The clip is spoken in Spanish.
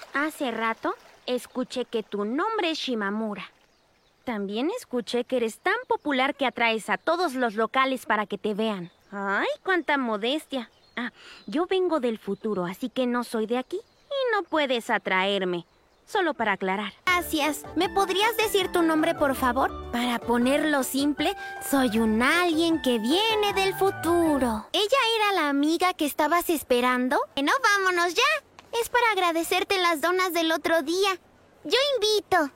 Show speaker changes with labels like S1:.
S1: Hace rato escuché que tu nombre es Shimamura. También escuché que eres tan popular que atraes a todos los locales para que te vean. ¡Ay, cuánta modestia! Yo vengo del futuro, así que no soy de aquí y no puedes atraerme. Solo para aclarar.
S2: Gracias. ¿Me podrías decir tu nombre, por favor? Para ponerlo simple, soy un alguien que viene del futuro. ¿Ella era la amiga que estabas esperando? No, vámonos ya. Es para agradecerte las donas del otro día. Yo invito.